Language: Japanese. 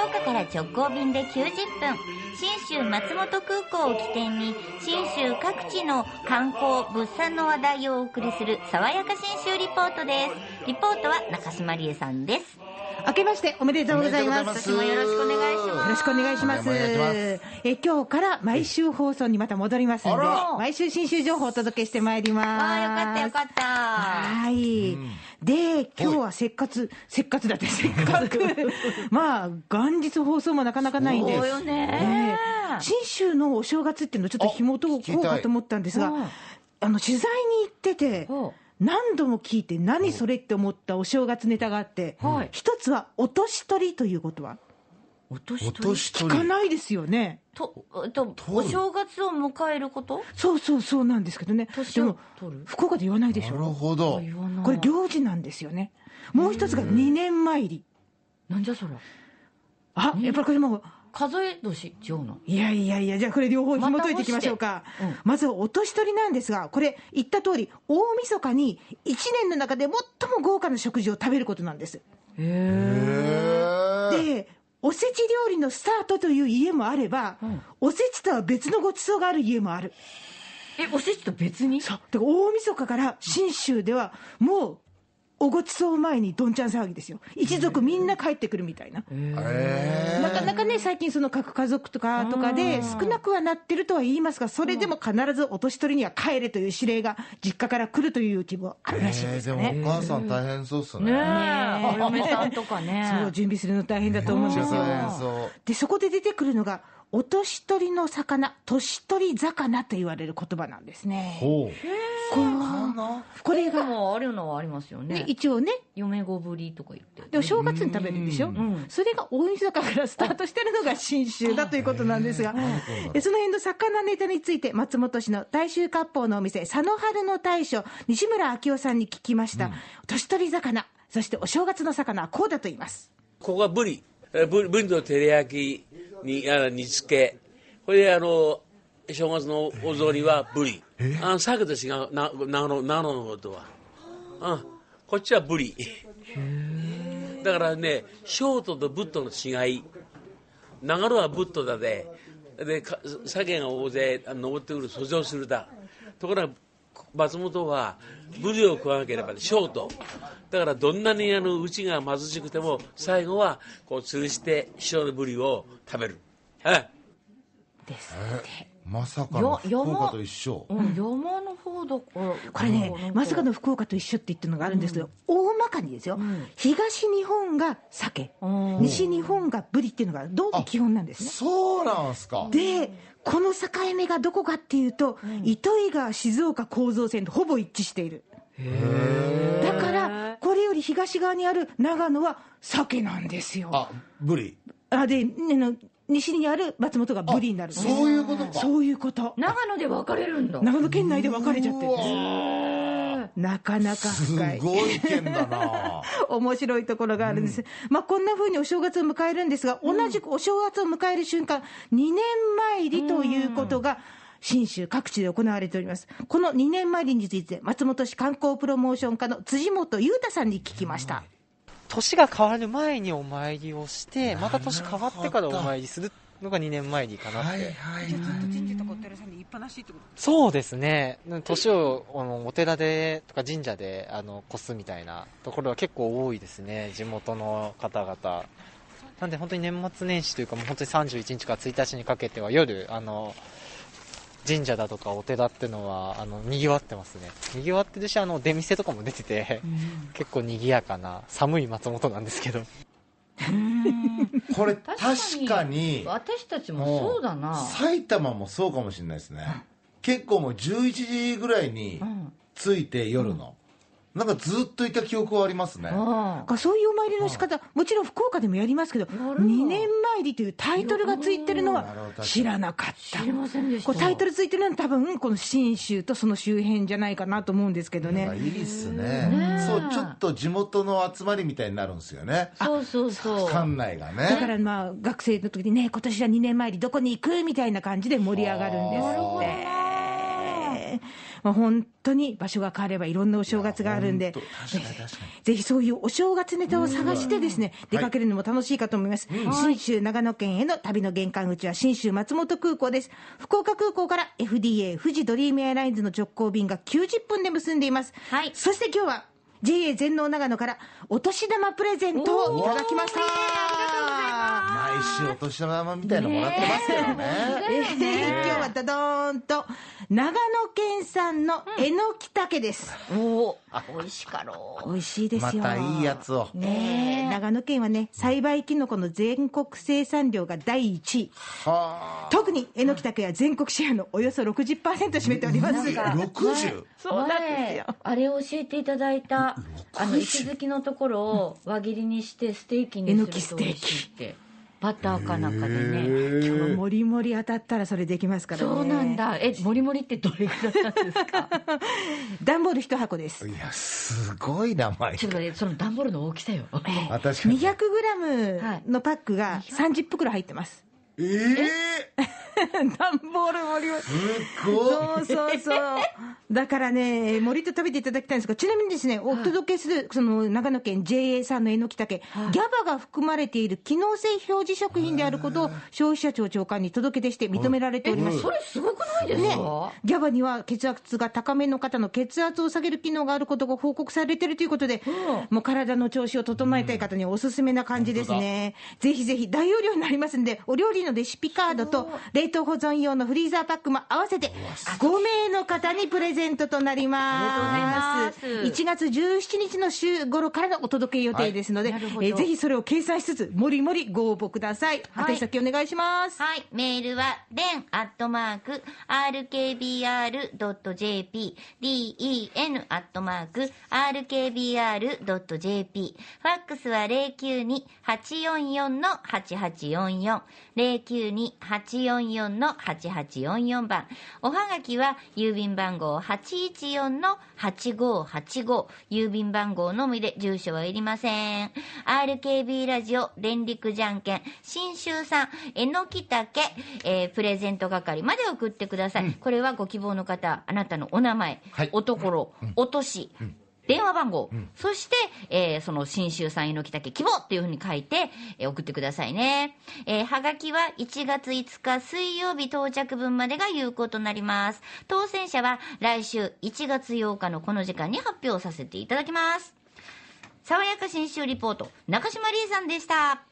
岡から直行便で90分、信州松本空港を起点に信州各地の観光物産の話題をお送りする爽やか信州リポートです。リポートは中島理恵さんです。 明けましておめでとうございます。 今年もよろしくお願いします。 よろしくお願いします。今日から毎週放送にまた戻りますので、毎週信州情報をお届けしてまいります。 よかったよかった。 はい、で今日はせっかくまあ元日放送もなかなかないんで、 そうよね、 信州のお正月っていうのをちょっと紐解こうかと思ったんですが、取材に行ってて何度も聞いて何それって思ったお正月ネタがあって、一つはお年取りということは聞かないですよね。 お正月を迎えること？ そうなんですけどね。でも福岡で言わないでしょ。 なるほど。 これ行事なんですよね。もう一つが2年参り。 なんじゃそれ。 やっぱりこれも数え年違うの？ いや、じゃあこれ両方紐解いていきましょうか。まずはお年取りなんですが、これ言った通り大晦日に1年の中で最も豪華な食事を食べることなんです。でおせち料理のスタートという家もあれば、おせちとは別のごちそうがある家もある。 おせちと別に？ そう。だから大晦日から信州ではもうおごちそう前にどんちゃん騒ぎですよ。一族みんな帰ってくるみたいな。なかなかね、最近その核家族とかで少なくはなってるとは言いますが、それでも必ずお年取りには帰れという指令が実家から来るという気もあるらしいですね。 でもお母さん大変そうっすね。 お嫁さんとかね。 そう、準備するの大変だと思うんですよ。でそこで出てくるのがお年取りの魚、年取り魚と言われる言葉なんですね。これがもあるのはありますよね。 一応ね、 嫁ごぶりとか言ってでも正月に食べるんでしょ、それが大晦日からスタートしてるのが信州だということなんですが、その辺の魚ネタについて松本市の大衆割烹のお店佐野春の大将西村明夫さんに聞きました。年取り魚、そしてお正月の魚はこうだと言います。 ここはブリの照り焼きに煮付け、これで正月のお雑煮はブリ、鮭と違う。長野のことは、こっちはブリだからね、ショートとブットの違い。長野はブットだで鮭が大勢登ってくる遡上するだ。ところが松本はブリを食わなければショートだから、どんなにうちが貧しくても最後はこう吊るして塩のブリを食べる。 ですまさかの福岡と一緒。 山の方だからこれね、まさかの福岡と一緒って言ってるのがあるんですけど、大まかにですよ、東日本が鮭、西日本がブリっていうのがどうも基本なんですね。 そうなんすか。 でこの境目がどこかっていうと、糸魚川静岡構造線とほぼ一致している。だからこれより東側にある長野は鮭なんですよ。 ブリで西にある松本がブリになる。 そういうことか。 そういうこと。 長野で分かれるんだ。 長野県内で分かれちゃってるんです。なかなか深い。 すごい県だな面白いところがあるんです。こんな風にお正月を迎えるんですが、同じくお正月を迎える瞬間、2年参りということが信州各地で行われております。この2年参りについて松本市観光プロモーション課の辻本裕太さんに聞きました。 年が変わる前にお参りをして、また年変わってからお参りするのが2年参りかなって。 神社とかお寺さんに行っぱなしってこと？ そうですね。年をお寺でとか神社で越すみたいなところは結構多いですね、地元の方々。なんで本当に年末年始というか、もう本当に31日から1日にかけては夜神社だとかお寺ってのは賑わってますね。賑わってるし、出店とかも出てて、結構賑やかな寒い松本なんですけど。 これ確かに私たちもそうだな。 埼玉もそうかもしれないですね。結構もう11時ぐらいに着いて、夜のなんかずっといた記憶はありますね。 そういうお参りの仕方、もちろん福岡でもやりますけど、2年参りというタイトルがついてるのは知らなかった。 知りませんでした。 タイトルついてるのは多分この信州とその周辺じゃないかなと思うんですけどね。 いいっすね。そう、ちょっと地元の集まりみたいになるんですよね。 そう館内がね。 だから学生の時にね、今年は2年参りどこに行くみたいな感じで盛り上がるんですって。 本当に場所が変わればいろんなお正月があるんで、 確かにぜひそういうお正月ネタを探してですね、出かけるのも楽しいかと思います。信州長野県への旅の玄関口は信州松本空港です。福岡空港から FDA 富士ドリームエアラインズの直行便が90分で結んでいます。 はい、 そして今日は JA 全農長野からお年玉プレゼントをいただきました。 毎週お年玉みたいのもらってますけどね。 今日はドドーンと長野県産のえのきたけです。 お美味しかろう。 美味しいですよ。 またいいやつを。 長野県はね、栽培キノコの全国生産量が第1位。特にえのきたけは全国シェアのおよそ 60% 占めております。 60? そうなんですよ。 あれを教えていただいた石突きのところを輪切りにしてステーキにすると美味しいってバターかなんかでね。 今日もりもり当たったらそれできますからね。 そうなんだ。もりもりってどれぐらいなんですか？ 段ボール1箱です。 いやすごい名前。 ちょっとね、その段ボールの大きさよ。 確かに 200g のパックが30袋入ってます。段ボール盛りを。 すごい。 そうだからね、盛りと食べていただきたいんですが、ちなみにですね、お届けするその長野県 JA 産のえのきたけ、ギャバが含まれている機能性表示食品であることを消費者庁長官に届け出して認められております。 それすごくないですか？ ギャバには血圧が高めの方の血圧を下げる機能があることが報告されているということで、もう体の調子を整えたい方におすすめな感じですね。ぜひぜひ大容量になりますんで、お料理のレシピカードと冷凍保存用のフリーザーパックも合わせて5名の方にプレゼントとなります。1月17日の週頃からのお届け予定ですので、ぜひそれを計算しつつもりもりご応募ください。宛先お願いします。 はい、メールはden@rkbr.jp den@rkbr.jp ファックスは 092-844-8844 092-844-8844 番。おはがきは郵便番号 814-8585 郵便番号のみで住所はいりません。 RKB ラジオ連陸じゃんけん信州産えのきたけ、プレゼント係まで送ってください。これはご希望の方、あなたのお名前、おところ、お年、電話番号、そして、その信州産えのきたけ希望っていうふうに書いて、送ってくださいね。はがきは1月5日水曜日到着分までが有効となります。当選者は来週1月8日のこの時間に発表させていただきます。爽やか信州リポート、中島理恵さんでした。